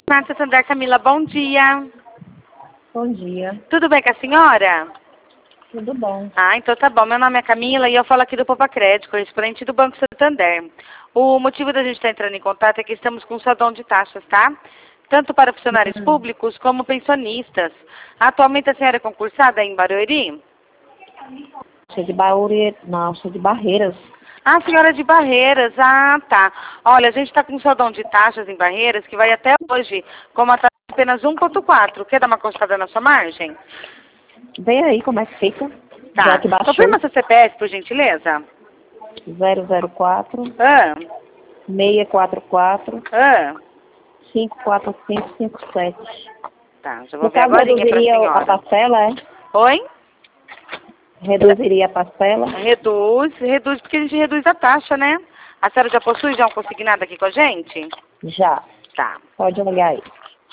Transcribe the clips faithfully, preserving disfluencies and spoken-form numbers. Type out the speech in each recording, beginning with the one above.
Marta Sandra Camila, bom dia. Bom dia. Tudo bem com a senhora? Tudo bom. Ah, então tá bom. Meu nome é Camila e eu falo aqui do Poupa Crédito, correspondente do Banco Santander. O motivo da gente estar entrando em contato é que estamos com um saldão de taxas, tá? Tanto para funcionários Uhum. públicos como pensionistas. Atualmente a senhora é concursada em Barueri? Sou de Bauri, não, sou de Barreiras. Ah, senhora de Barreiras. Ah, tá. Olha, a gente está com um saldão de taxas em Barreiras que vai até hoje, com uma taxa de apenas um vírgula quatro. Quer dar uma costada na sua margem? Vem aí como é que fica. Tá. Já que baixou. Confirma seu C P F, por gentileza. zero zero quatro, Ah, seis quatro quatro, ah. cinco quatro cinco cinco sete. Tá, já vou No ver caso, agora pra reduziria a senhora. parcela, é? Oi? Reduziria a parcela? Reduz, reduz, porque a gente reduz a taxa, né? A senhora já possui já um consignado aqui com a gente? Já. Tá. Pode olhar aí.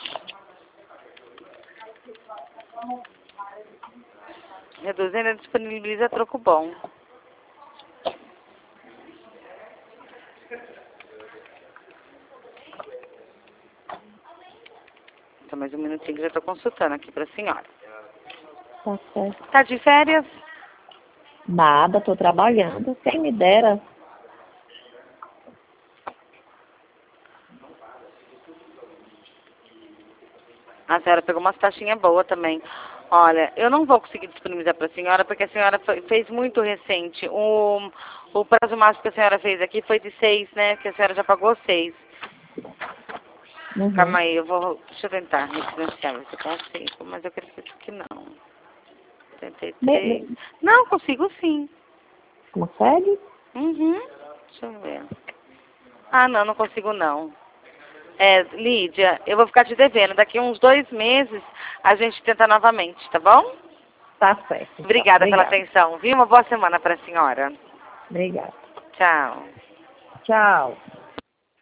Reduzindo, disponibiliza troco bom. Só mais um minutinho que já estou consultando aqui para a senhora. Tá certo. Tá de férias? Nada, tô trabalhando. Quem me dera. A senhora pegou umas taxinhas boas também. Olha, eu não vou conseguir disponibilizar para a senhora, porque a senhora foi- fez muito recente. O, o prazo máximo que a senhora fez aqui foi de seis, né? Que a senhora já pagou seis. Uhum. Calma aí, eu vou... Deixa eu tentar me financiar, ver se eu consigo, mas eu acredito que não. trinta e três. Me- me- Não, consigo sim. Consegue? Uhum. Deixa eu ver. Ah, não, não consigo não. É, Lídia, eu vou ficar te devendo. Daqui uns dois meses a gente tenta novamente, tá bom? Tá certo. Então. Obrigada pela Obrigada. atenção, viu? Uma boa semana para a senhora. Obrigada. Tchau. Tchau.